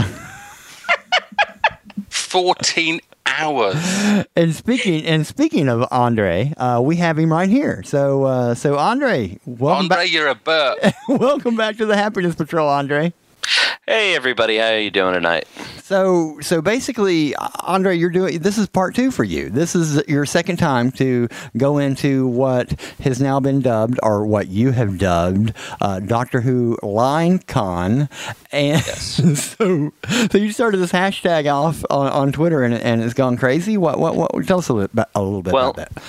fourteen hours. And speaking and speaking of Andre, uh, we have him right here. So uh, so Andre, welcome Andre, back. you're a Burke. Welcome back to the Happiness Patrol, Andre. Hey everybody, how are you doing tonight? So so basically, Andre, you're doing this is part two for you. This is your second time to go into what has now been dubbed, or what you have dubbed, uh, Doctor Who LineCon. And Yes. so so you started this hashtag off on, on Twitter, and and it's gone crazy. What what what? Tell us a little bit, a little bit Well, about that.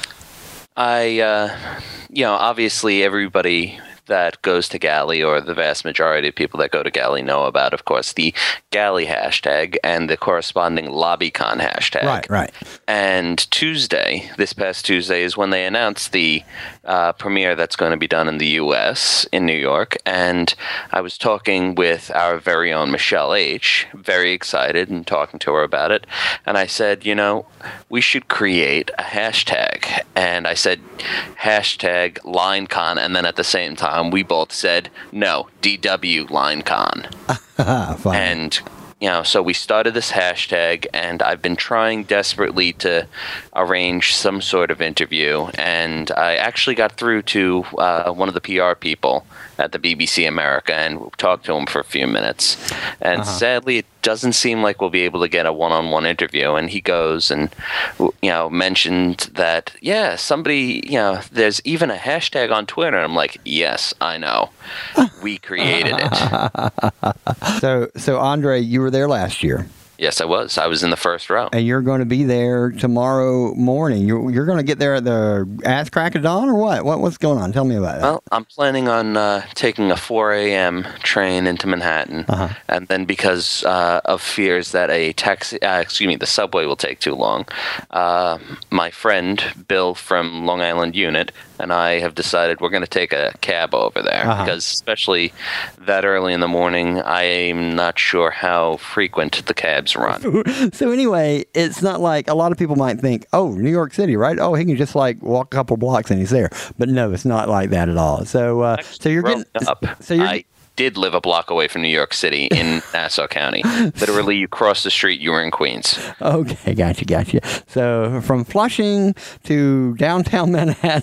I, uh, you know, obviously everybody that goes to Galley, or the vast majority of people that go to Galley, know about, of course, the Galley hashtag and the corresponding LobbyCon hashtag. Right, right. And Tuesday, this past Tuesday, is when they announced the uh, premiere that's going to be done in the U S, in New York. And I was talking with our very own Michelle H., very excited, and talking to her about it. And I said, you know, we should create a hashtag. And I said, hashtag LineCon, and then at the same time, we both said, no, D W LineCon. Fine. And, you know, so we started this hashtag, and I've been trying desperately to arrange some sort of interview. And I actually got through to uh, one of the P R people at the B B C America and talked to him for a few minutes. And Uh-huh. sadly, it doesn't seem like we'll be able to get a one-on-one interview. And he goes and, you know, mentioned that, yeah, somebody, you know, there's even a hashtag on Twitter. And I'm like, yes, I know. We created it. So so Andre, you were there last year. Yes, I was. I was in the first row. And you're going to be there tomorrow morning. You're, you're going to get there at the ass crack of dawn, or what? What what's going on? Tell me about it. Well, I'm planning on uh, taking a four a.m. train into Manhattan, Uh-huh. and then because uh, of fears that a taxi, uh, excuse me, the subway will take too long, uh, my friend Bill from Long Island Unit and I have decided we're going to take a cab over there, Uh-huh. because especially that early in the morning, I'm not sure how frequent the cabs run. So anyway, it's not like a lot of people might think, oh, New York City, right? Oh, he can just like walk a couple blocks and he's there. But no, it's not like that at all. So uh, so you're Growing getting up, so you're I did live a block away from New York City in Nassau County. Literally, you cross the street, you were in Queens. okay, gotcha, gotcha. So from Flushing to downtown Manhattan.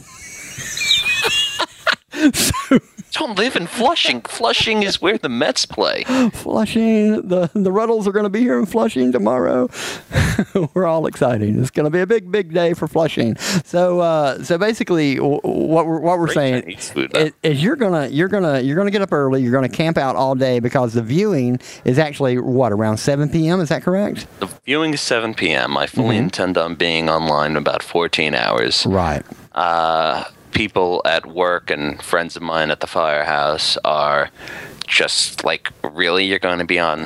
so, Don't live in Flushing. Flushing is where the Mets play. Flushing, the the Ruddles are going to be here in Flushing tomorrow. We're all excited. It's going to be a big, big day for Flushing. So, uh, so basically, w- what we're what we're Great saying Chinese food, though. is, is you're gonna you're gonna you're gonna get up early. You're gonna camp out all day, because the viewing is actually what, around seven p.m. Is that correct? The viewing is seven p.m. I fully Mhm. intend on being online in about fourteen hours. Right. Uh, people at work and friends of mine at the firehouse are just like, really, you're going to be on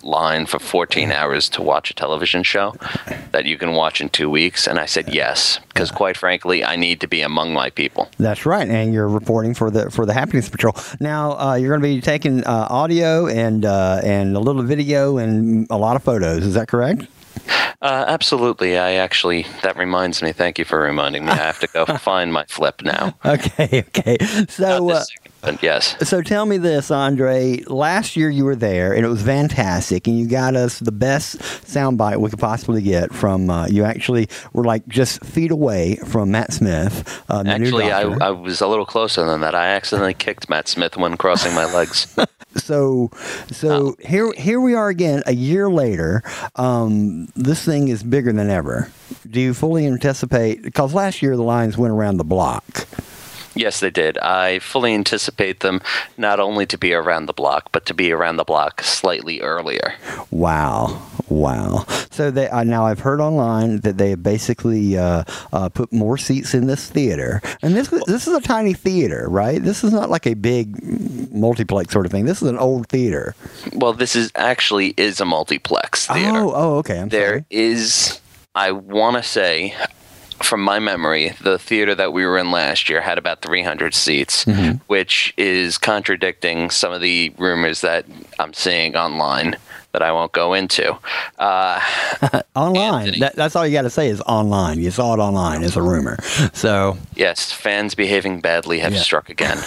line for fourteen hours to watch a television show that you can watch in two weeks? And I said yes, because quite frankly, I need to be among my people. That's right, and you're reporting for the for the Happiness Patrol. Now uh, you're going to be taking uh, audio and uh, and a little video and a lot of photos. Is that correct? Uh, absolutely. I actually, that reminds me. Thank you for reminding me. I have to go find my flip now. Okay, okay. So, uh, second, yes. So tell me this, Andre. Last year you were there, and it was fantastic, and you got us the best soundbite we could possibly get from. Uh, you actually were like just feet away from Matt Smith. Uh, the actually, new I, doctor. I was a little closer than that. I accidentally kicked Matt Smith when crossing my legs. So, so Oh. here, here we are again, a year later. Um, this thing is bigger than ever. Do you fully anticipate? Because last year the lines went around the block. Yes, they did. I fully anticipate them not only to be around the block, but to be around the block slightly earlier. Wow, wow. So they uh, now I've heard online that they have basically uh, uh, put more seats in this theater, and this this is a tiny theater, right? This is not like a big multiplex sort of thing. This is an old theater. Well, this is actually is a multiplex theater. Oh, oh, okay. I'm There sorry. is, I want to say, from my memory, the theater that we were in last year had about three hundred seats, Mm-hmm. which is contradicting some of the rumors that I'm seeing online that I won't go into. Uh, Online. Anthony. That, that's all you got to say is online. You saw it online. It's a rumor. So, yes, fans behaving badly have Yeah. struck again.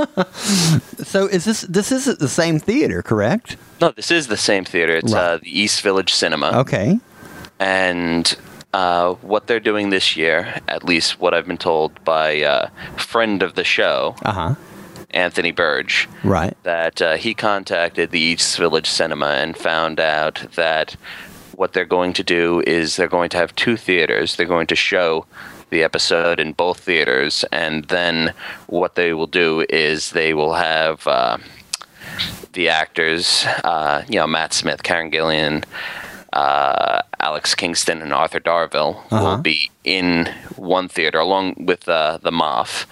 so is this this isn't the same theater, correct? No, this is the same theater. It's Right. uh, the East Village Cinema. Okay. And uh, what they're doing this year, at least what I've been told by a friend of the show, Uh huh. Anthony Burge, Right. that uh, he contacted the East Village Cinema and found out that what they're going to do is they're going to have two theaters. They're going to show the episode in both theaters, and then what they will do is they will have uh, the actors, uh, you know, Matt Smith, Karen Gillian, uh, Alex Kingston, and Arthur Darville Uh-huh. will be in one theater along with uh, the Moff,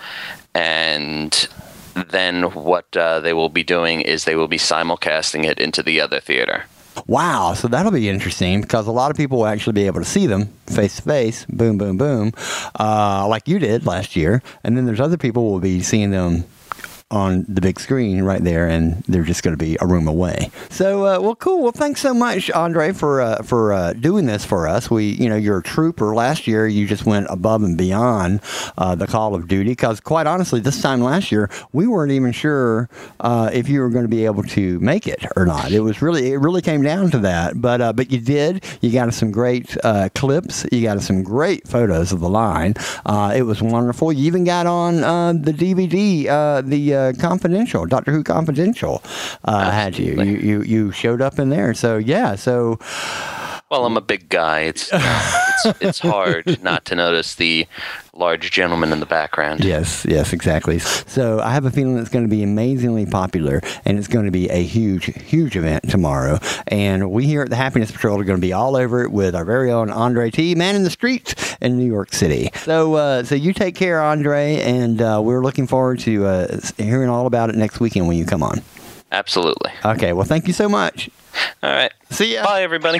and then what uh, they will be doing is they will be simulcasting it into the other theater. Wow, so that'll be interesting because a lot of people will actually be able to see them face to face, boom, boom, boom, uh, like you did last year. And then there's other people who will be seeing them on the big screen right there, and they're just going to be a room away. So, uh, well, cool. Well, thanks so much, Andre, for uh, for uh, doing this for us. We, you know, you're a trooper. Last year, you just went above and beyond uh, the call of duty. Because, quite honestly, this time last year, we weren't even sure uh, if you were going to be able to make it or not. It was really, it really came down to that. But, uh, but you did. You got us some great uh, clips. You got us some great photos of the line. Uh, it was wonderful. You even got on uh, the D V D, uh, the uh, Confidential, Doctor Who Confidential. Uh, had you. you you you showed up in there. So yeah. So Well, I'm a big guy. It's it's, it's hard not to notice the large gentleman in the background. yes, yes, exactly. So I have a feeling it's going to be amazingly popular, and it's going to be a huge, huge event tomorrow. And we here at the Happiness Patrol are going to be all over it with our very own Andre T, man in the streets in New York City. So, uh, so you take care, Andre, and uh, we're looking forward to uh, hearing all about it next weekend when you come on. Absolutely. Okay, well, thank you so much. All right. See ya. Bye, everybody.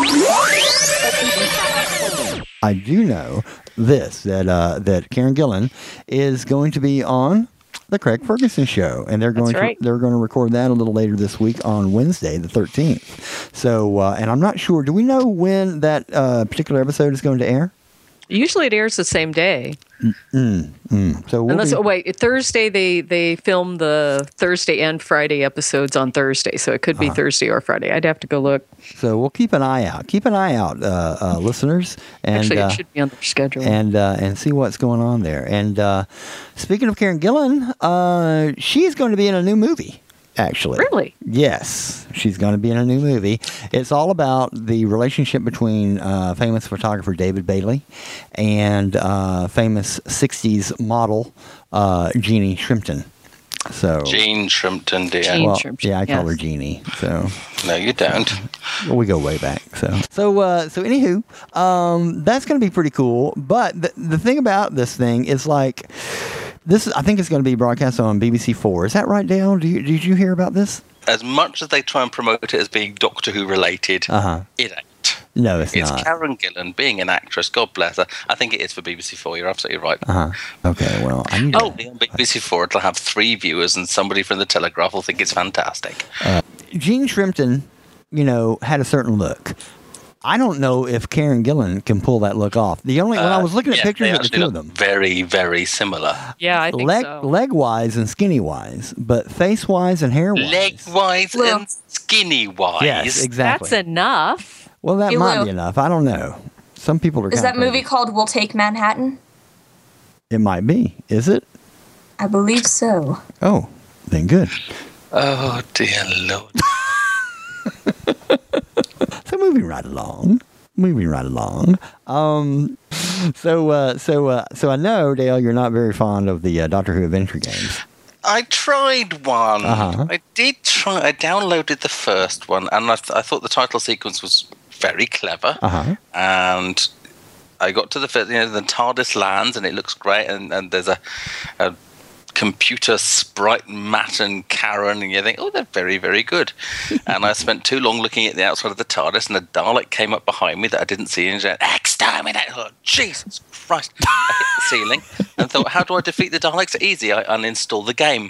I do know this, that uh, that Karen Gillan is going to be on the Craig Ferguson Show, and they're going That's right. to they're going to record that a little later this week on Wednesday, the thirteenth. So, uh, and I'm not sure. Do we know when that uh, particular episode is going to air? Usually it airs the same day. So, we'll Unless, be- oh wait, Thursday they they film the Thursday and Friday episodes on Thursday, so it could be Thursday or Friday. I'd have to go look. so we'll keep an eye out. Keep an eye out, uh, uh, listeners, and Actually, uh, it should be on their schedule. and uh, and see what's going on there. And uh, speaking of Karen Gillan, uh, she's going to be in a new movie. Actually, Really? Yes, she's going to be in a new movie. It's all about the relationship between uh, famous photographer David Bailey and uh, famous sixties model uh, Jeannie Shrimpton. So, Jean Shrimpton, dear. Jean. well, Shrimpton, yeah, I call yes. her Jeannie. So. No, you don't. We go way back. So, so, uh, so, anywho, um, that's going to be pretty cool. But the, the thing about this thing is like, this is, I think it's going to be broadcast on B B C Four. Is that right, Dale? Do you, did you hear about this? As much as they try and promote it as being Doctor Who related, Uh-huh. it ain't. No, it's, It's not. Karen Gillan being an actress. God bless her. I think it is for B B C Four. You're absolutely right. Uh-huh. Okay, well, I need Oh, to... on B B C Four, it'll have three viewers, and somebody from the Telegraph will think it's fantastic. Gene Shrimpton, you know, had a certain look. I don't know if Karen Gillan can pull that look off. The only when I was looking at Yeah, pictures they of the actually two of look them, very, very similar. Yeah, I think leg so. leg wise and skinny wise, but face wise and hair wise. Leg wise Well- and skinny wise. Yes, exactly. That's enough. well, that Hey, might Lou. be enough. I don't know. Some people are. Is kinda that movie crazy. called We'll Take Manhattan? It might be. Is it? I believe so. Oh, then good. Oh, dear Lord. So moving right along, moving right along. Um, so uh, so uh, so I know, Dale, you're not very fond of the uh, Doctor Who adventure games. I tried one. Uh-huh. I did try. I downloaded the first one, and I, th- I thought the title sequence was very clever. Uh huh. And I got to the first, you know, the TARDIS lands, and it looks great. And, and there's a, a computer sprite Matt and Karen, and you think, oh, they're very, very good. And I spent too long looking at the outside of the TARDIS, and a Dalek came up behind me that I didn't see, and said, "Exterminate!" Oh, Jesus Christ! I hit the ceiling and thought, how do I defeat the Daleks? Easy. I uninstall the game.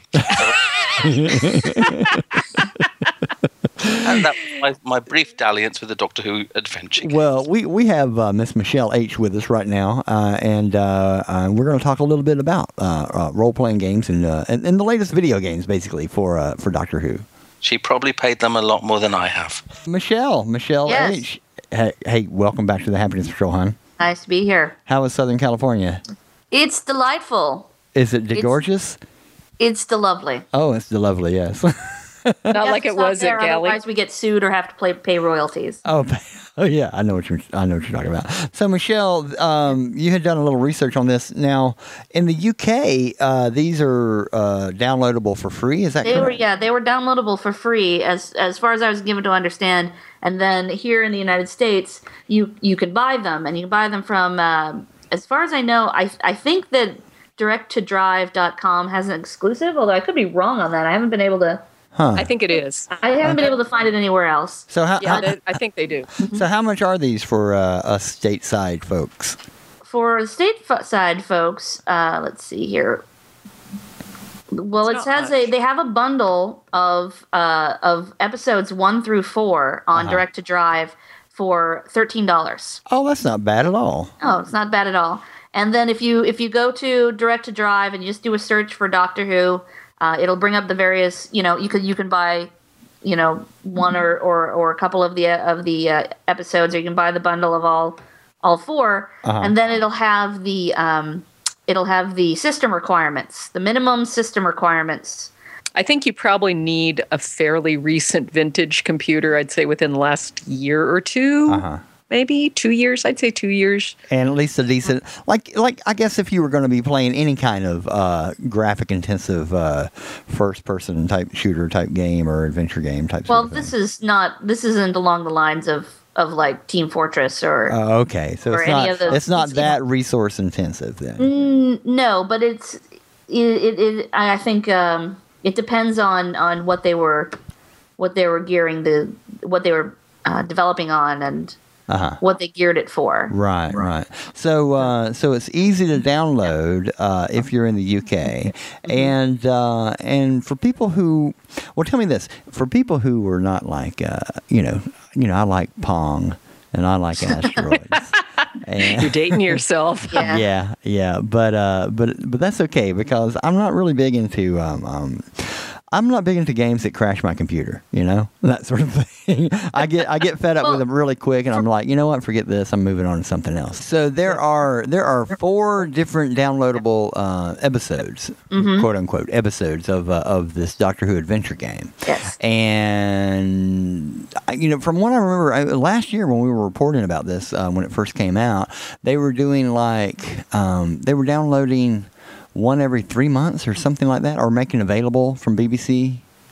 And that was my, my brief dalliance with the Doctor Who adventure games. Well, we we have uh, Miss Michelle H with us right now, uh, and uh, uh, we're going to talk a little bit about uh, uh, role playing games and, uh, and and the latest video games, basically for uh, for Doctor Who. She probably paid them a lot more than I have. Michelle, Michelle Yes. H. Hey, hey, welcome back to the Happiness Patrol, hon. Nice to be here. How is Southern California? It's delightful. Is it It's- gorgeous? It's the lovely. Oh, it's lovely. Yes. Not like Yes, it it's not was there, at Galley. Otherwise, we get sued or have to play, pay royalties. Oh, oh yeah, I know what you're. I know what you're talking about. So, Michelle, um, you had done a little research on this. Now, in the U K, uh, these are uh, downloadable for free. Is that They were correct? yeah, they were downloadable for free as as far as I was given to understand. And then here in the United States, you you can buy them, and you can buy them from. Uh, as far as I know, I I think that direct to drive dot com has an exclusive. Although I could be wrong on that. I haven't been able to. Huh. I think it is. I haven't been able to find it anywhere else. So, how, Yeah, how they, I think they do. so how much are these for uh, us stateside folks? For the stateside folks, uh, let's see here. Well, It's it not says much. they, they have a bundle of uh, of episodes one through four on Uh-huh. Direct to Drive for thirteen dollars. Oh, that's not bad at all. Oh, it's not bad at all. And then if you if you go to Direct to Drive and you just do a search for Doctor Who, uh, it'll bring up the various. You know, you can you can buy, you know, one or, or, or a couple of the of the uh, episodes, or you can buy the bundle of all all four, Uh-huh. and then it'll have the um, it'll have the system requirements, the minimum system requirements. I think you probably need a fairly recent vintage computer, I'd say within the last year or two. Uh-huh. Maybe two years. I'd say two years. And at least a decent, like, like I guess if you were going to be playing any kind of uh, graphic intensive uh, first person type shooter type game or adventure game type. Well, sort of this thing. is not this isn't along the lines of, of like Team Fortress or Oh, okay, so or it's any not of those- it's not it's, you that resource intensive then. Mm, no, but it's it, it, it I think um, it depends on, on what they were what they were gearing the what they were uh, developing on and Uh-huh. what they geared it for. Right, right. So, uh, so it's easy to download uh, if you're in the U K, and uh, and for people who, well, tell me this: for people who are not like, uh, you know, you know, I like Pong and I like asteroids. You're and, dating yourself. Yeah. yeah, yeah, but uh, but but that's okay because I'm not really big into. Um, um, I'm not big into games that crash my computer, you know, that sort of thing. I get I get fed up with Well, them really quick, and I'm like, you know what, forget this. I'm moving on to something else. So there are there are four different downloadable uh, episodes, Mm-hmm. quote unquote, episodes of uh, of this Doctor Who adventure game. Yes. And I- you know, from what I remember, I, last year when we were reporting about this, uh, when it first came out, they were doing like um, they were downloading one every three months or something like that, or making available from B B C.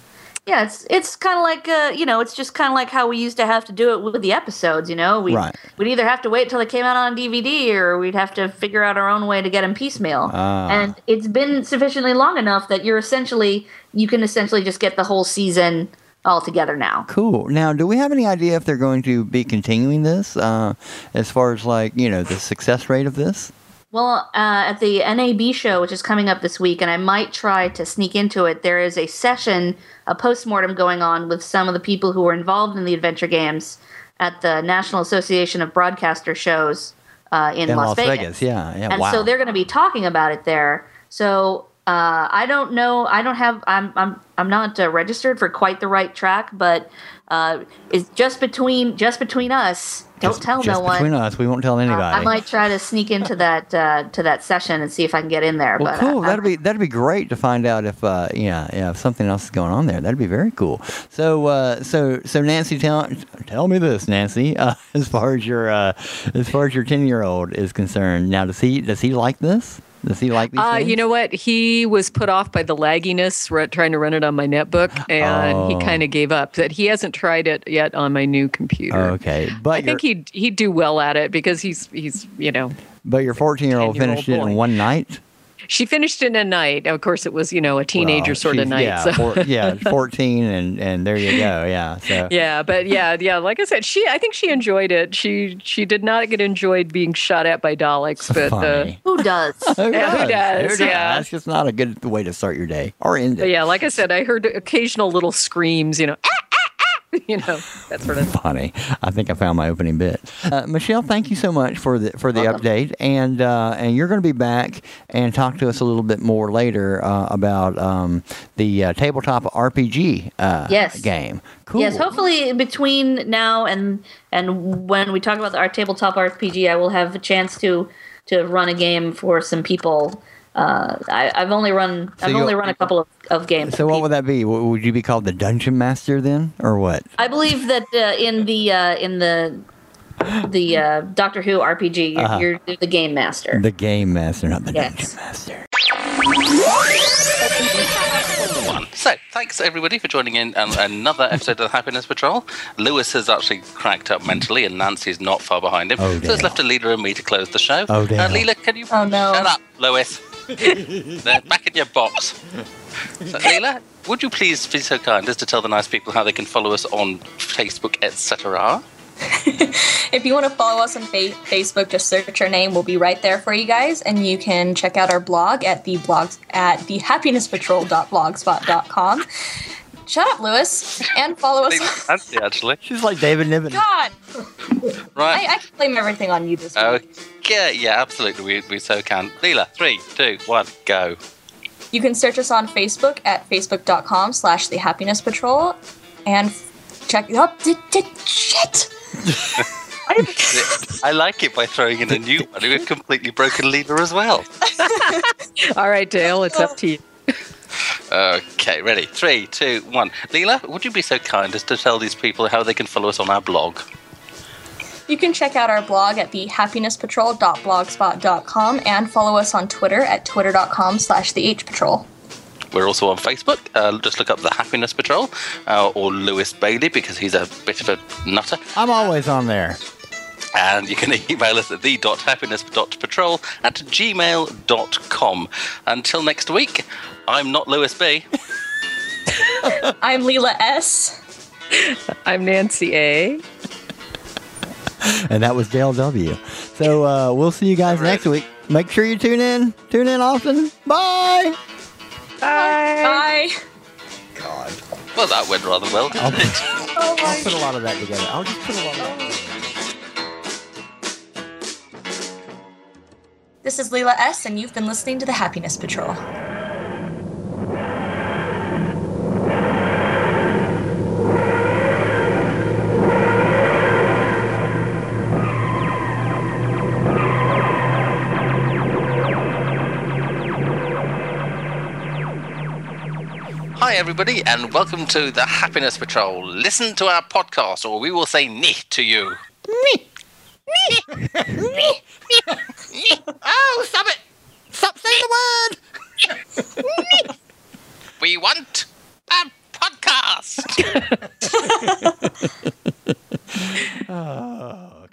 Yeah, it's it's kind of like uh, you know, it's just kind of like how we used to have to do it with the episodes. You know, we Right. we'd either have to wait till they came out on D V D, or we'd have to figure out our own way to get them piecemeal. Ah. And it's been sufficiently long enough that you're essentially you can essentially just get the whole season all together now. Cool. Now, do we have any idea if they're going to be continuing this uh, as far as like you know the success rate of this? Well, uh, at the N A B show, which is coming up this week, and I might try to sneak into it, there is a session, a postmortem going on with some of the people who were involved in the adventure games at the National Association of Broadcaster Shows uh, in, In Las, Las Vegas. Vegas, yeah, yeah, And wow. so they're going to be talking about it there. So uh, I don't know. I don't have. I'm. I'm. I'm not uh, registered for quite the right track, but uh, it's just between just between us. Don't Just- tell just no one. between us, we won't tell anybody. I might try to sneak into that uh, to that session and see if I can get in there. Well, but cool. I, that'd be that'd be great to find out if uh, yeah, yeah, if something else is going on there. That'd be very cool. So, uh, so, so, Nancy, tell tell me this, Nancy. Uh, as far as your uh, as far as your ten year old is concerned, now does he does he like this? Does he like these Uh, things? you know what? He was put off by the lagginess re- trying to run it on my netbook, and Oh. he kind of gave up. That he hasn't tried it yet on my new computer. Oh, okay, but I think your, he'd he'd do well at it because he's he's you know but your fourteen year old ten-year-old finished it in boy. one night. she finished in a night. Of course, it was you know a teenager Well, sort of she's- night. Yeah, so. four, yeah, fourteen, and and there you go. Yeah, so Yeah, but yeah, yeah. Like I said, she I think she enjoyed it. She she did not get enjoyed being shot at by Daleks, but uh, funny. who does? Who Yeah, who does, yeah. That's just not a good way to start your day or end but it. yeah, like I said, I heard occasional little screams. You know, "Ah, ah, ah," you know that sort of. Funny. I think I found my opening bit. Uh, Michelle, thank you so much for the for the update, and uh, and you're going to be back and talk to us a little bit more later uh, about um, the uh, tabletop R P G uh, Yes. game. Cool. Yes, hopefully between now and and when we talk about our tabletop R P G, I will have a chance to to run a game for some people. Uh, I, I've only run So I've you'll- only run a couple of, of games. So for what people. would that be? W- Would you be called the Dungeon Master then, or what? I believe that uh, in the uh, in the the uh, Doctor Who R P G, you're, Uh-huh. you're the game master. The Game Master, not the Yes. Dungeon Master. One. So, thanks everybody for joining in on another episode of the Happiness Patrol. Lewis has actually cracked up mentally, and Nancy's not far behind him. Oh, so it's Dale. left to Leela and me to close the show. Oh, Dale. Uh, Leela, can you Oh, no. shut up, Lewis? They're back in your box. So, Leela, would you please be so kind as to tell the nice people how they can follow us on Facebook, et cetera? If you want to follow us on fa- Facebook, just search our name. We'll be right there for you guys. And you can check out our blog at the blogs at the happiness patrol dot blogspot dot com. Shut up, Lewis. And follow us. Leela, Nancy, actually. She's like David Niven. God, Right. I, I can blame everything on you this week. Okay, yeah, absolutely. We, we so can. Leela, three, two, one, go. You can search us on Facebook at facebook.com slash the happiness patrol and check up. Oh, d- d- shit. I like it by throwing in a new one. We've completely broken Leela as well. All right, Dale, it's up to you. Okay, ready? Three, two, one. Leela, would you be so kind as to tell these people how they can follow us on our blog? You can check out our blog at the happiness patrol dot blogspot dot com and follow us on Twitter at twitter.com slash the hpatrol. We're also on Facebook. Uh, just look up the Happiness Patrol uh, or Lewis Bailey because he's a bit of a nutter. I'm always on there. And you can email us at the dot happiness dot patrol at gmail dot com. Until next week, I'm not Lewis B. I'm Leela S. I'm Nancy A. And that was Dale W. So uh, we'll see you guys All right. next week. Make sure you tune in. Tune in often. Bye. Bye. Well, that went rather well, didn't it? Oh I'll put a lot of that together. I'll just put a lot of that. This is Leela S, and you've been listening to the Happiness Patrol. Hi, everybody, and welcome to the Happiness Patrol. Listen to our podcast, or we will say "nee" to you. Oh, stop it. Stop saying the word. We want a podcast. just. Oh.